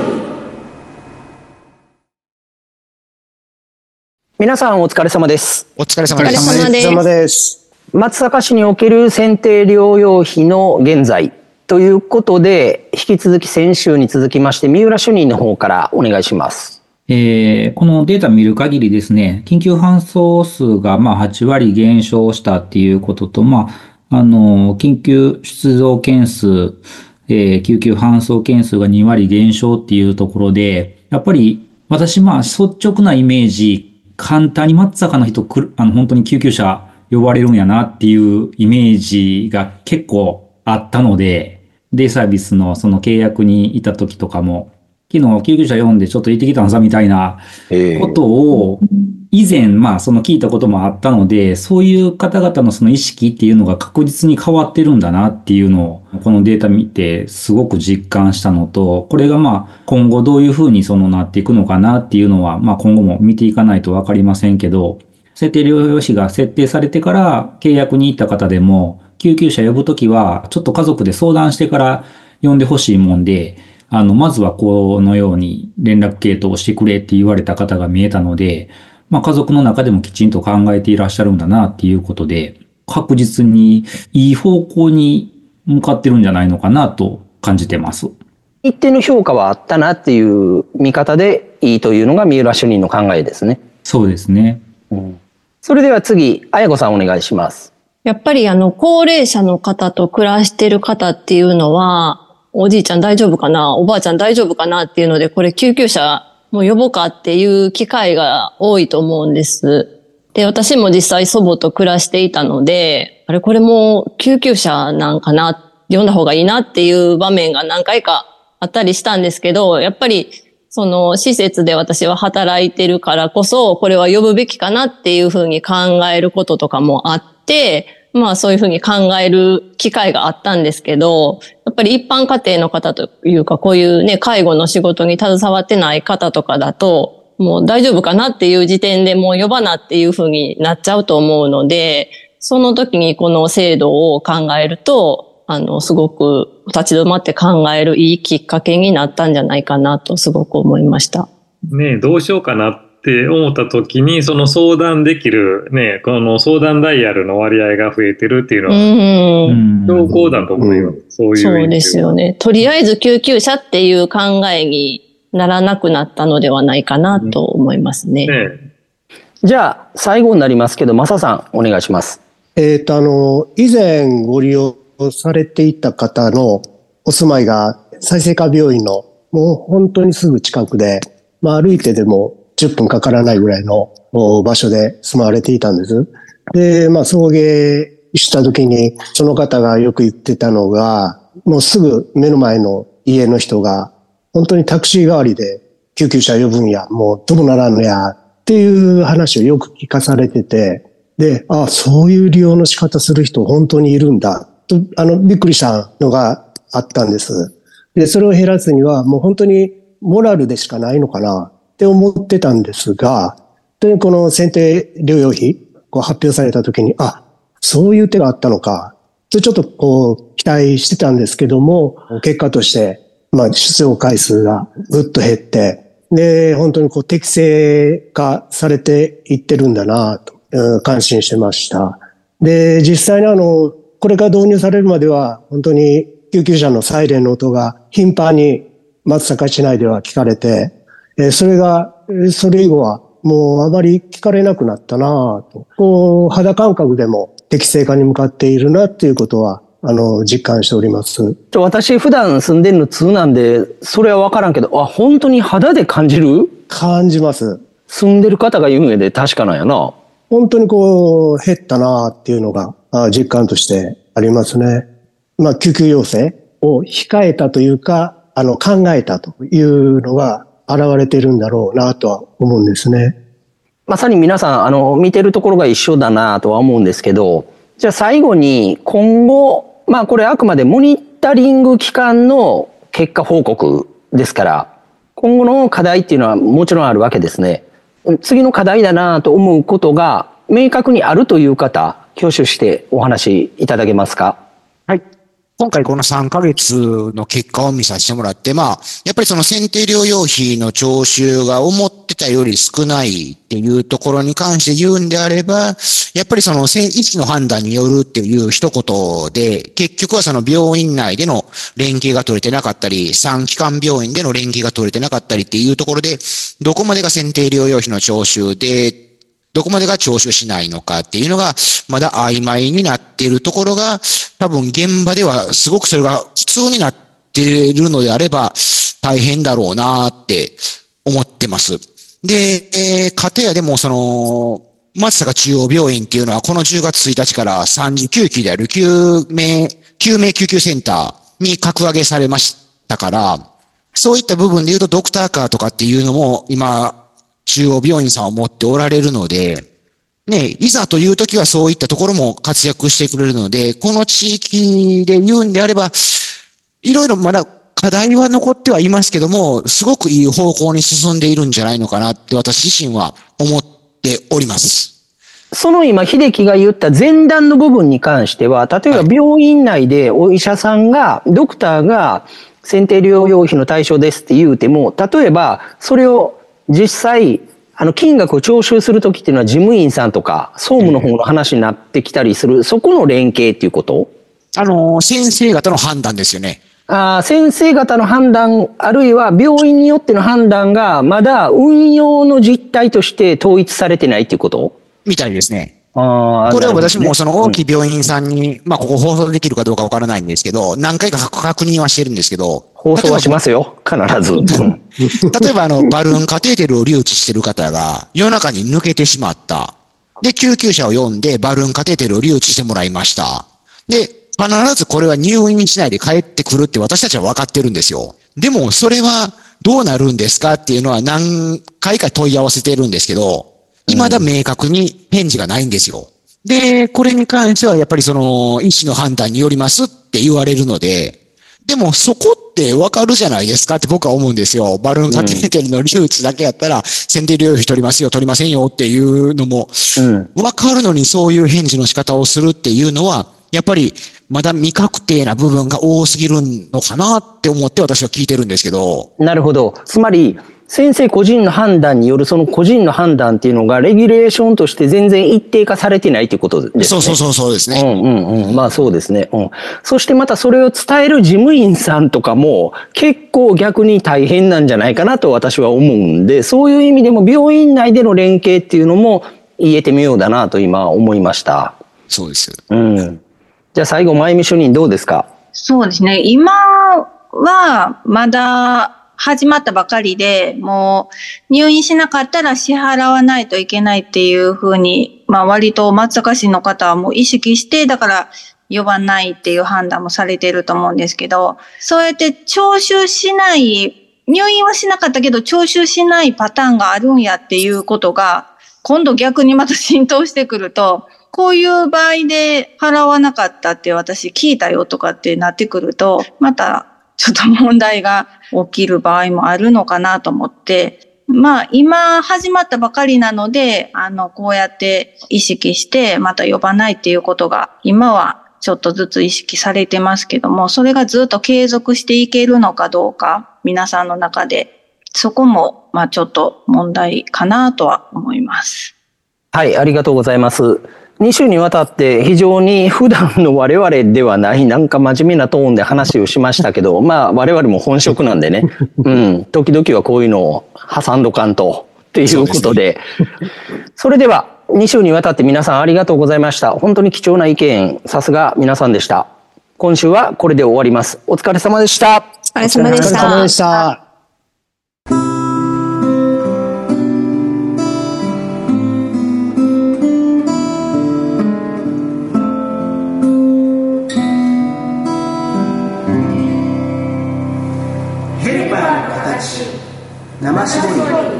皆さんお疲れ様です。 お疲れ様お疲れ様です。 松阪市における選定療養費の現在ということで、引き続き先週に続きまして三浦主任の方からお願いします。 このデータ見る限りですね、緊急搬送数が8割減少したっていうことと、緊急出動件数、救急搬送件数が2割減少っていうところで、やっぱり私率直なイメージ、簡単に松阪の人本当に救急車呼ばれるんやなっていうイメージが結構あったので、デイサービスのその契約にいた時とかも、昨日救急車呼んでちょっと行ってきたんさみたいなことを以前その聞いたこともあったので、そういう方々のその意識っていうのが確実に変わってるんだなっていうのをこのデータ見てすごく実感したのと、これが今後どういうふうになっていくのかなっていうのは今後も見ていかないとわかりませんけど、設定療養費が設定されてから契約に行った方でも救急車呼ぶときはちょっと家族で相談してから呼んでほしいもんで、まずはこのように連絡系統をしてくれって言われた方が見えたので、家族の中でもきちんと考えていらっしゃるんだなっていうことで、確実にいい方向に向かってるんじゃないのかなと感じてます。 一定の評価はあったなっていう見方でいいというのが三浦主任の考えですね。 そうですね。 それでは次、綾子さんお願いします。 やっぱり高齢者の方と暮らしてる方っていうのは、おじいちゃん大丈夫かな、おばあちゃん大丈夫かなっていうので、これ救急車もう呼ぼうかっていう機会が多いと思うんです。で、私も実際祖母と暮らしていたので、これもう救急車なんかな、呼んだ方がいいなっていう場面が何回かあったりしたんですけど、やっぱりその施設で私は働いてるからこそ、これは呼ぶべきかなっていうふうに考えることとかもあって、そういうふうに考える機会があったんですけど、やっぱり一般家庭の方というか、こういうね、介護の仕事に携わってない方とかだと、もう大丈夫かなっていう時点でもう呼ばなっていうふうになっちゃうと思うので、その時にこの制度を考えると、すごく立ち止まって考えるいいきっかけになったんじゃないかなとすごく思いました。 ねえ、どうしようかなって思った時に、その相談できるね、この相談ダイヤルの割合が増えてるっていうのは、強行だと思います。 そうですよね。とりあえず救急車っていう考えにならなくなったのではないかなと思いますね。 じゃあ、最後になりますけど、マサさん、お願いします。 以前ご利用されていた方のお住まいが済生課病院のもう本当にすぐ近くで、歩いてでも10分かからないぐらいの場所で住まわれていたんです。で、送迎した時にその方がよく言ってたのが、もうすぐ目の前の家の人が本当にタクシー代わりで救急車呼ぶんや、もうどうならんのやっていう話をよく聞かされてて、で、そういう利用の仕方する人本当にいるんだと、びっくりしたのがあったんです。で、それを減らすにはもう本当にモラルでしかないのかなって思ってたんですが、この選定療養費発表された時に、そういう手があったのかとちょっと期待してたんですけども、結果として出動回数がぐっと減って、で、本当に適正化されていってるんだなと、感心してました。で、実際にこれが導入されるまでは本当に救急車のサイレンの音が頻繁に松阪市内では聞かれて、それ以後はもうあまり聞かれなくなったなぁと、肌感覚でも適正化に向かっているなっていうことは、実感しております。 私普段住んでるの通なんで、それはわからんけど、本当に肌で感じる？ 感じます。 住んでる方が言うんやで確かなんやな。 本当に減ったなっていうのが実感としてありますね。救急要請を控えたというか、考えたというのが現れているんだろうなとは思うんですね。 まさに皆さん、見てるところが一緒だなとは思うんですけど、じゃあ最後に今後、これあくまでモニタリング期間の結果報告ですから、今後の課題っていうのはもちろんあるわけですね。次の課題だなと思うことが明確にあるという方、挙手してお話いただけますか。 はい。 今回この3ヶ月の結果を見させてもらって、やっぱりその選定療養費の徴収が思ってたより少ないっていうところに関して言うんであれば、やっぱりその医師の判断によるっていう一言で、結局はその病院内での連携が取れてなかったり、産基幹病院での連携が取れてなかったりっていうところで、どこまでが選定療養費の徴収で、どこまでが徴収しないのかっていうのが、まだ曖昧になっているところが、多分現場ではすごくそれが普通になっているのであれば、大変だろうなって思ってます。で、片やでも松坂中央病院っていうのはこの10月1日から39期である救命救急センターに格上げされましたから、そういった部分で言うとドクターカーとかっていうのも今、中央病院さんを持っておられるので、ね、いざという時はそういったところも活躍してくれるので、この地域で言うんであれば、いろいろまだ課題は残ってはいますけども、すごくいい方向に進んでいるんじゃないのかなって私自身は思っております。 その今、秀樹が言った前段の部分に関しては、例えば病院内でお医者さんが、ドクターが選定療養費の対象ですって言うても、例えばそれを実際、金額を徴収するときっていうのは事務員さんとか、総務の方の話になってきたりする、そこの連携っていうこと？ 先生方の判断ですよね。 先生方の判断、あるいは病院によっての判断が、まだ運用の実態として統一されてないっていうこと？ みたいですね。これは私もその大きい病院さんに、ここ放送できるかどうかわからないんですけど、何回か確認はしてるんですけど。 放送はしますよ。必ず。 例えばバルーンカテーテルを留置してる方が夜中に抜けてしまった。で、救急車を呼んでバルーンカテーテルを留置してもらいました。で、必ずこれは入院しないで帰ってくるって私たちは分かってるんですよ。でもそれはどうなるんですかっていうのは何回か問い合わせてるんですけど、未だ明確に返事がないんですよ。で、これに関してはやっぱり医師の判断によりますって言われるので、でもそこってわかるじゃないですかって僕は思うんですよ。バルーンカテーテルの留置だけやったら、選定療養費取りますよ、取りませんよっていうのも、わかるのにそういう返事の仕方をするっていうのは、やっぱりまだ未確定な部分が多すぎるのかなって思って私は聞いてるんですけど。 なるほど。つまり、先生個人の判断によるその個人の判断っていうのがレギュレーションとして全然一定化されてないということですね。 そうですね。 まあそうですね。そしてまたそれを伝える事務員さんとかも結構逆に大変なんじゃないかなと私は思うんで、そういう意味でも病院内での連携っていうのも言えてみようだなと今思いました。 そうです。 じゃあ最後、まゆみ主任どうですか？ そうですね。今はまだ始まったばかりで、もう入院しなかったら支払わないといけないっていうふうに、割と松阪市の方はもう意識して、だから呼ばないっていう判断もされていると思うんですけど、そうやって徴収しない、入院はしなかったけど徴収しないパターンがあるんやっていうことが、今度逆にまた浸透してくると、こういう場合で払わなかったって私聞いたよとかってなってくると、またちょっと問題が起きる場合もあるのかなと思って、今始まったばかりなので、こうやって意識してまた呼ばないっていうことが今はちょっとずつ意識されてますけども、それがずっと継続していけるのかどうか、皆さんの中で、そこもちょっと問題かなとは思います。 はい、ありがとうございます。2週にわたって非常に普段の我々ではないなんか真面目なトーンで話をしましたけど、我々も本職なんでね、時々はこういうのを挟んどかんということで、それでは2週にわたって皆さんありがとうございました。本当に貴重な意見、さすが皆さんでした。今週はこれで終わります。お疲れ様でした。 お疲れ様でした。 お疲れ様でした。 生絞り